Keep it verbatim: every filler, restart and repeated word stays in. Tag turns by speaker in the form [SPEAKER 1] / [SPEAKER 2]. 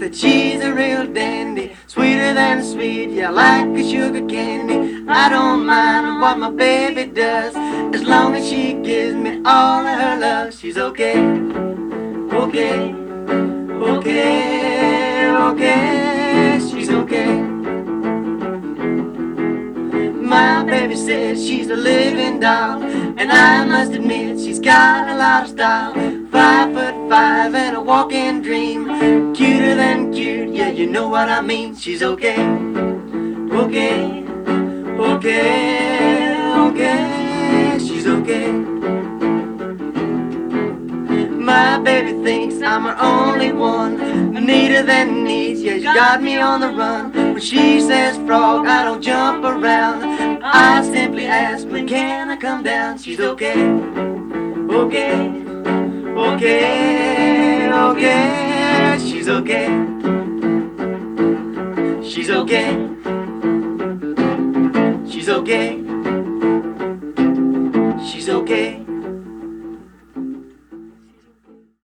[SPEAKER 1] that she's a real dandy, sweeter than sweet, yeah, like a sugar candy. I don't mind what my baby does, as long as she gives me all of her love. She's okay, okay, okay, okay, she's okay. My baby says she's a living doll, and I must admit she's got a lot of style. Five foot five and a walking dream, cuter than cute, yeah, you know what I mean. She's okay, okay, okay, okay, she's okay. My baby thinks I'm her only one, neater than needs, yeah, she got me on the run. When she says frog, I don't jump around, I simply ask, when can I come down? She's okay, okay, okay, okay, she's okay, she's okay, she's okay.